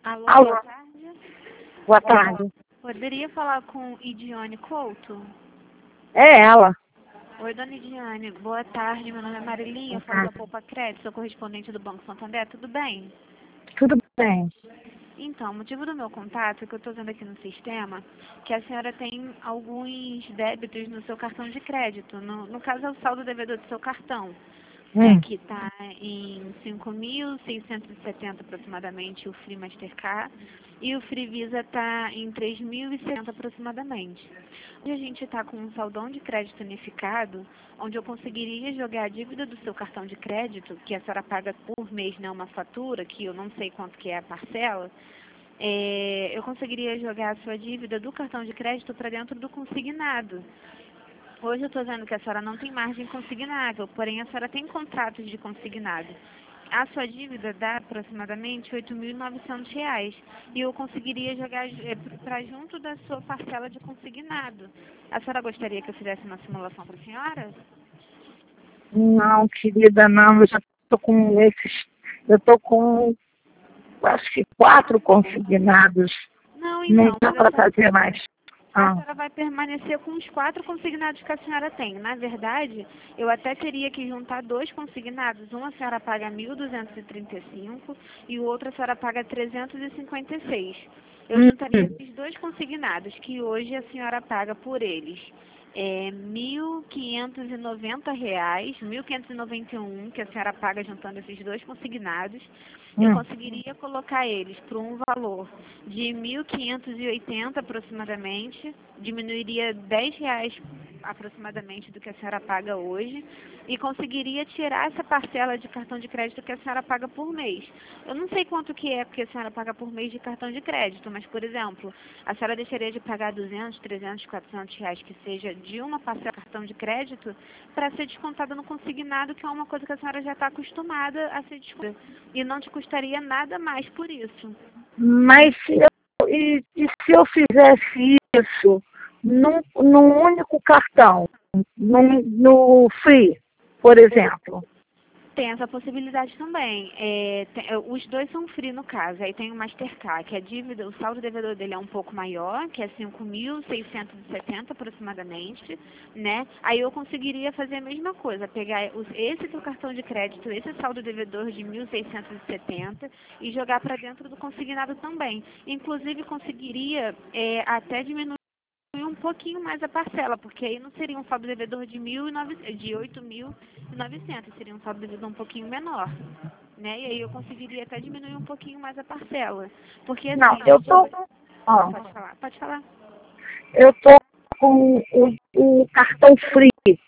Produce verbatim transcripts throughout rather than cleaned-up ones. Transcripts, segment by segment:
Alô, Alô, boa tarde. boa tarde. Poderia falar com Idiane Couto? É ela. Oi, dona Idiane. Boa tarde. Meu nome é Marilinha. Eu Boa falo da tarde. Poupa Crédito, sou correspondente do Banco Santander. Tudo bem? Tudo bem? Então, o motivo do meu contato é que eu estou vendo aqui no sistema que a senhora tem alguns débitos no seu cartão de crédito. No, no caso, é o saldo devedor do seu cartão, né, Hum. que está em cinco mil seiscentos e setenta aproximadamente o Free Mastercard e o Free Visa está em três mil e setenta aproximadamente. Hoje a gente está com um saldão de crédito unificado, onde eu conseguiria jogar a dívida do seu cartão de crédito, que a senhora paga por mês, né, uma fatura, que eu não sei quanto que é a parcela, é, eu conseguiria jogar a sua dívida do cartão de crédito para dentro do consignado. Hoje eu estou vendo que a senhora não tem margem consignável, porém a senhora tem contratos de consignado. A sua dívida dá aproximadamente oito mil e novecentos reais e eu conseguiria jogar para junto da sua parcela de consignado. A senhora gostaria que eu fizesse uma simulação para a senhora? Não, querida, não. Eu já estou com esses. Eu estou com acho que quatro consignados. Não, Não então, dá mas a para senhora, fazer mais. a Ah. senhora vai permanecer com os quatro consignados que a senhora tem. Na verdade, eu até teria que juntar dois consignados. Um a senhora paga mil duzentos e trinta e cinco e o outro a senhora paga trezentos e cinquenta e seis. Eu Hum. juntaria esses dois consignados, que hoje a senhora paga por eles é, mil quinhentos e noventa reais, mil quinhentos e noventa e um que a senhora paga juntando esses dois consignados. Eu Hum. conseguiria colocar eles por um valor de mil quinhentos e oitenta aproximadamente, diminuiria dez reais aproximadamente do que a senhora paga hoje e conseguiria tirar essa parcela de cartão de crédito que a senhora paga por mês. Eu não sei quanto que é que a senhora paga por mês de cartão de crédito, mas, por exemplo, a senhora deixaria de pagar duzentos, trezentos, quatrocentos reais que seja de uma parcela de cartão de crédito para ser descontada no consignado, que é uma coisa que a senhora já está acostumada a ser descontada. E não te custaria nada mais por isso. Mas se eu, e, e se eu fizesse isso num, num único cartão, num, no Free, por exemplo? Tem essa possibilidade também. É, tem- é, os dois são free no caso. Aí tem o Mastercard, que a dívida, o saldo devedor dele é um pouco maior, que é cinco mil seiscentos e setenta aproximadamente, né? Aí eu conseguiria fazer a mesma coisa, pegar os, esse seu cartão de crédito, esse saldo devedor de mil seiscentos e setenta e jogar para dentro do consignado também. Inclusive conseguiria é, até diminuir um pouquinho mais a parcela, porque aí não seria um saldo devedor de, mil e novecentos, de oito mil e novecentos, seria um saldo devedor um pouquinho menor, né? E aí eu conseguiria até diminuir um pouquinho mais a parcela, porque Não, assim, eu ó, tô, ó, pode falar, pode falar. eu tô com o, o cartão Free,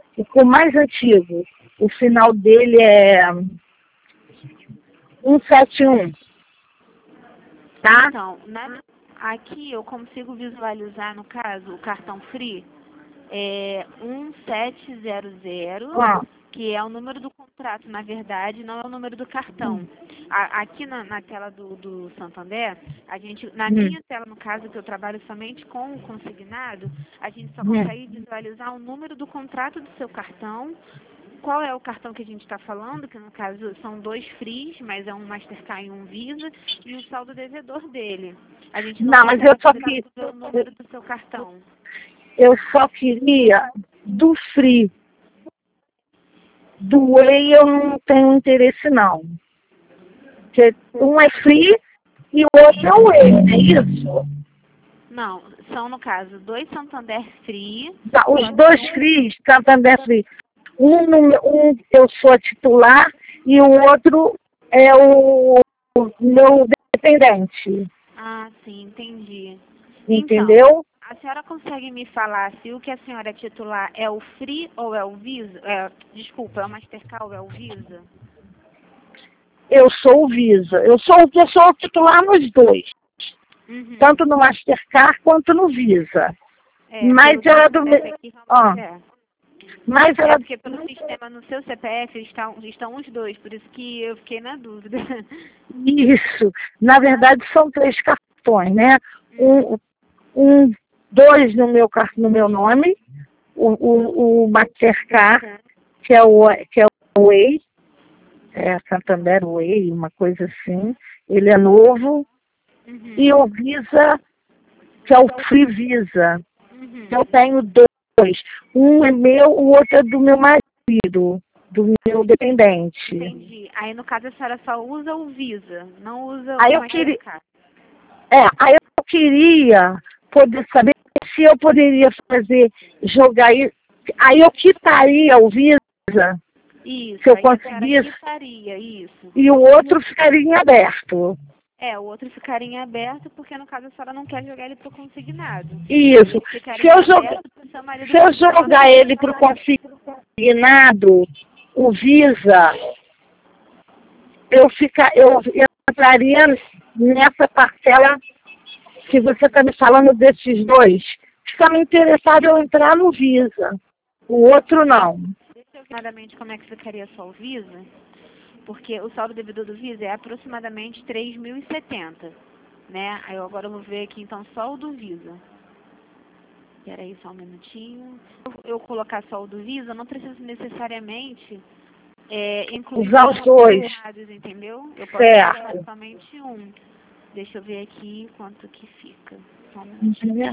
o mais antigo. O final dele é cento e setenta e um, tá? Então, na, aqui eu consigo visualizar, no caso, o cartão Free, é um sete zero zero, Ó, que é o número do contrato, na verdade, não é o número do cartão. A- aqui na, na tela do, do Santander, a gente, na hum, minha tela, no caso, que eu trabalho somente com o consignado, a gente só hum. consegue visualizar o número do contrato do seu cartão, qual é o cartão que a gente está falando, que no caso são dois Frees, mas é um Mastercard e um Visa, e o saldo devedor dele. A gente não Não, mas consegue, eu só por que exemplo, ver o número do seu cartão. eu só queria do Free. Do Way eu não tenho interesse não. Porque um é Free e o outro é o Way, não é isso? Não, são, no caso, dois Santander Free. Tá, os Só que dois um, Frees, Santander Free. Um, no- um eu sou a titular e o outro é o meu dependente. ah, sim, entendi. Então, Entendeu? a senhora consegue me falar se o que a senhora é titular é o Free ou é o Visa? É, desculpa, é o Mastercard ou é o Visa? Eu sou o Visa. Eu sou, eu sou o titular nos dois. Uhum. Tanto no Mastercard quanto no Visa. É, Mas pelo que ela do aparece me- aqui, ó, realmente é. mas É, ela porque pelo sistema no seu C P F estão, estão os dois, por isso que eu fiquei na dúvida. isso. Na verdade são três cartões, né? Um, um dois no meu car- no meu nome, o, o, o Mastercard, que é o que é o Way, é Santander Way, uma coisa assim. Ele é novo. Uhum. e o Visa, que é o Free Visa. Uhum. Eu tenho dois. Um é meu, o outro é do meu marido, do meu dependente. Entendi. Aí, no caso, a senhora só usa o Visa, não usa Aí o eu queria, Mastercard. é, aí eu queria poder saber se eu poderia fazer, jogar isso. Aí eu quitaria o Visa, Isso, se eu aí a senhora conseguisse, quitaria, isso. e o outro ficaria em aberto. É, o outro ficaria em aberto, porque no caso a senhora não quer jogar ele pro consignado. Isso. Ele ficaria Se em eu, jogar, aberto pro seu marido se eu fazer a jogar ele para o consignado, o Visa, eu, fica, eu entraria nessa parcela que você está me falando desses dois. Está me interessado eu entrar no Visa. O outro não. Deixa eu ver aproximadamente como é que ficaria só o Visa, porque o saldo devedor do Visa é aproximadamente três mil e setenta, né? Aí eu agora vou ver aqui então só o do Visa. Espera aí só um minutinho. Eu, eu colocar só o do Visa, não preciso necessariamente é, incluir Usar os os dois. consignados, entendeu? Eu posso Certo. colocar somente um. Deixa eu ver aqui quanto que fica. Só um minutinho.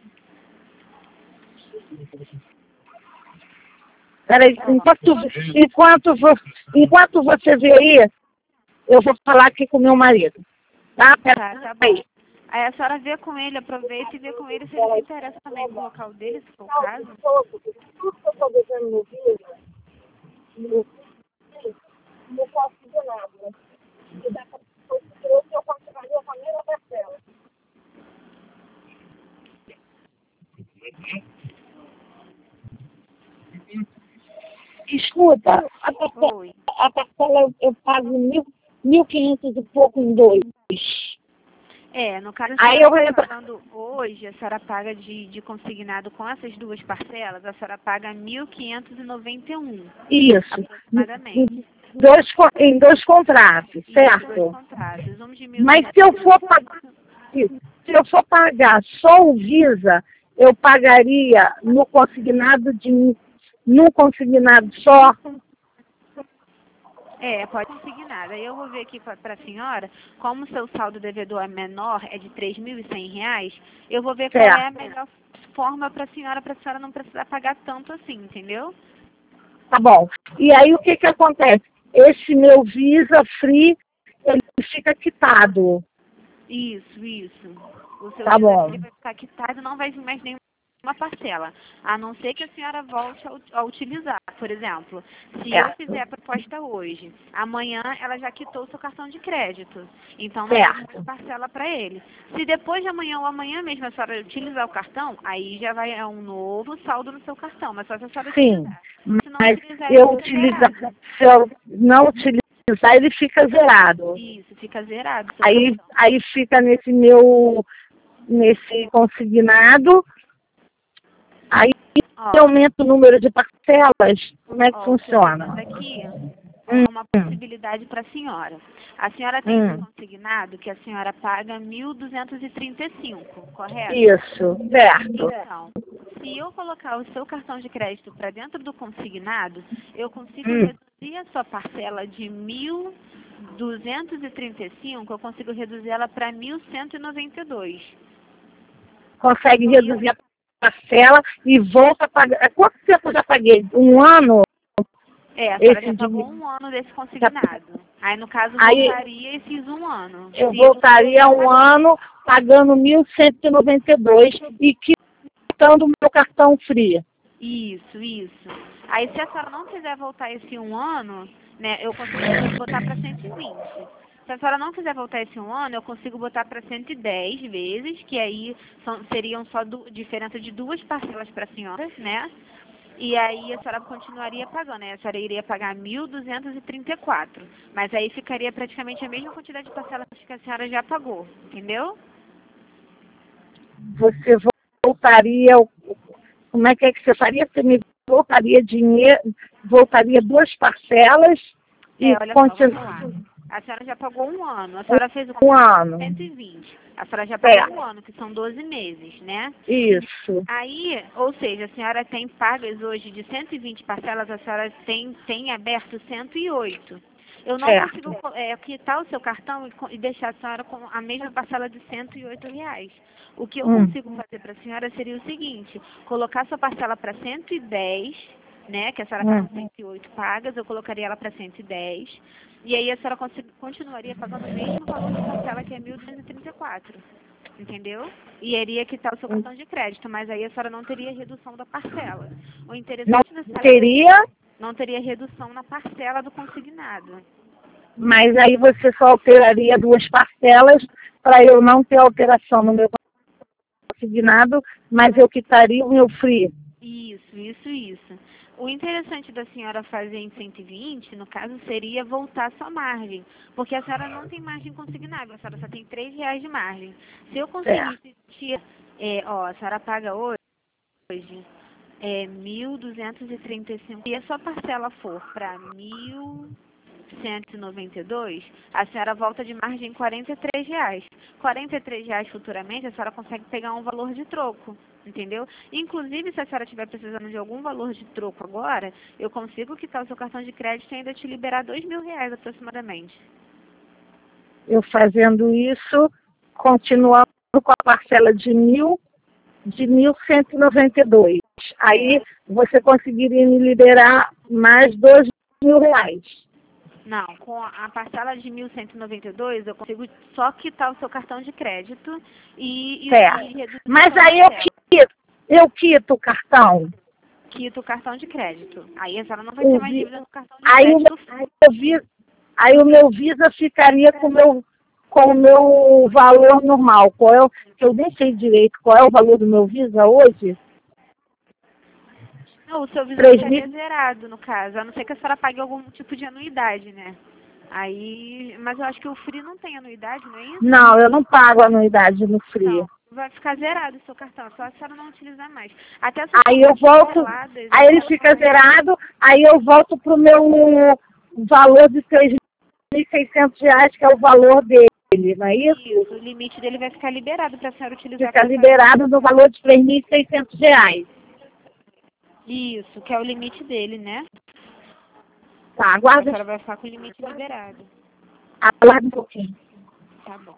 Peraí, enquanto, enquanto, vo- enquanto você vê aí, eu vou falar aqui com o meu marido. Tá? Tá, tá bom. Peraí. Aí a senhora vê com ele, aproveita e vê com ele se ele se interessa também em colocar o dele, se for o caso. Tudo que eu estou devendo no Visa, no não posso fazer nada. Se dá para eu continuaria com a mesma parcela. Escuta, a parcela, Oi. a parcela eu, eu pago mil, mil quinhentos e pouco em dois. É, no caso, a Aí senhora eu vou está entrar. pagando hoje, a senhora paga de, de consignado com essas duas parcelas, a senhora paga mil quinhentos e noventa e um, Isso. aproximadamente. Em dois, co- em dois contratos, Isso, dois certo? contratos, um de mil Mas duzentos se eu e for noventa pagar, se eu for pagar só o Visa, eu pagaria no consignado de no consignado só. É, pode consignado. Aí eu vou ver aqui para a senhora, como o seu saldo devedor é menor, é de três mil e cem reais, eu vou ver qual é a Certo. melhor forma para a senhora, para a senhora não precisar pagar tanto assim, entendeu? Tá bom. E aí o que que acontece? Esse meu Visa Free, ele fica quitado. Isso, isso. O seu Tá bom. Visa vai ficar quitado e não vai vir mais nenhuma parcela. A não ser que a senhora volte a, ut- a utilizar. Por exemplo, se eu Certo. fizer a proposta hoje, amanhã ela já quitou o seu cartão de crédito. Então não vai vir Certo. mais parcela para ele. Se depois de amanhã ou amanhã mesmo a senhora utilizar o cartão, aí já vai é um novo saldo no seu cartão. Mas só se a senhora Sim. utilizar. Se não Mas utilizar, ele eu fica utilizar, zerado. se eu não utilizar, ele fica zerado. Isso, fica zerado o seu Aí, cartão. aí fica nesse meu, nesse consignado, aí Ó, aumenta o número de parcelas, como é que Ó, o que eu tô funciona? vendo aqui Hum, é uma possibilidade para a senhora. A senhora tem um hum, consignado que a senhora paga mil duzentos e trinta e cinco, correto? isso, certo. Então, se eu colocar o seu cartão de crédito para dentro do consignado, eu consigo Hum, reduzir a sua parcela de mil duzentos e trinta e cinco, eu consigo reduzir ela para mil cento e noventa e dois. consegue E eu, reduzir a parcela e volta a pagar. Quanto tempo eu já paguei? Um ano? é, a senhora Esse já pagou de, um ano desse consignado. Aí, no caso, aí voltaria esses um ano. eu Se eu voltaria um ano pagando mil cento e noventa e dois e quitando o meu cartão free. Isso, isso. Aí se a senhora não quiser voltar esse um ano, né, eu consigo botar para cento e vinte. Se a senhora não quiser voltar esse um ano, eu consigo botar para cento e dez vezes, que aí são, seriam só du, diferença de duas parcelas para a senhora, né? E aí a senhora continuaria pagando, né? A senhora iria pagar mil duzentos e trinta e quatro. Mas aí ficaria praticamente a mesma quantidade de parcelas que a senhora já pagou, entendeu? Você voltaria, como é que é que você faria? Você me voltaria dinheiro, voltaria duas parcelas É, e olha só, vamos lá. continua A senhora já pagou um ano. A senhora fez o um consignado ano. de cento e vinte. A senhora já pagou um Certo. ano, que são doze meses, né? Isso. Aí, ou seja, a senhora tem pagas hoje de cento e vinte parcelas, a senhora tem, tem aberto cento e oito. Eu não Certo. consigo é, quitar o seu cartão e, co- e deixar a senhora com a mesma parcela de cento e oito reais. O que eu Hum. consigo fazer para a senhora seria o seguinte, colocar sua parcela para cento e dez, né, que a senhora está Hum. com cento e oito pagas, eu colocaria ela para cento e dez, e aí a senhora consi- continuaria pagando o mesmo valor de parcela, que é mil duzentos e trinta e quatro. Entendeu? E iria quitar o seu cartão de crédito, mas aí a senhora não teria redução da parcela. O Não interessante da senhora teria, não teria redução na parcela do consignado. mas aí você só alteraria duas parcelas para eu não ter alteração no meu consignado, mas eu quitaria o meu free. Isso, isso, isso. O interessante da senhora fazer em cento e vinte, no caso, seria voltar sua margem, porque a senhora não tem margem consignável, a senhora só tem três reais de margem. Se eu Certo. conseguisse tirar, é, ó, a senhora paga hoje é, mil duzentos e trinta e cinco, e a sua parcela for para mil cento e noventa e dois, a senhora volta de margem quarenta e três reais. quarenta e três reais futuramente, a senhora consegue pegar um valor de troco, entendeu? Inclusive, se a senhora estiver precisando de algum valor de troco agora, eu consigo quitar o seu cartão de crédito e ainda te liberar dois mil reais aproximadamente. Eu fazendo isso, continuando com a parcela de mil, de mil cento e noventa e dois. Aí você conseguiria me liberar mais dois mil reais. Não, com a parcela de mil cento e noventa e dois, eu consigo só quitar o seu cartão de crédito e, e, Certo. e reduzir Mas sua aí eu parcela. quito, eu quito o cartão. Quita o cartão de crédito. Aí a senhora não vai O ter mais vi- dívida no cartão de Aí o crédito. meu vi- aí o meu Visa ficaria com o meu, com o meu valor normal. Qual é o, que eu nem sei direito qual é o valor do meu Visa hoje. Não, o seu Visa Três ficaria mil. zerado, no caso, a não ser que a senhora pague algum tipo de anuidade, né? Aí, mas eu acho que o Free não tem anuidade, não é isso? Não, eu não pago anuidade no Free. Então, vai ficar zerado o seu cartão, só a senhora não utilizar mais. Até as Aí eu suas volto, parceladas, aí ele elas fica podem- zerado, aí eu volto pro meu valor de três mil e seiscentos reais, que é o valor dele, não é isso? Isso, o limite dele vai ficar liberado para a senhora utilizar Fica para liberado no valor de três mil e seiscentos reais. Isso, que é o limite dele, né? Tá, A aguarda, senhora vai ficar com o limite liberado. aguarda um pouquinho. Tá bom.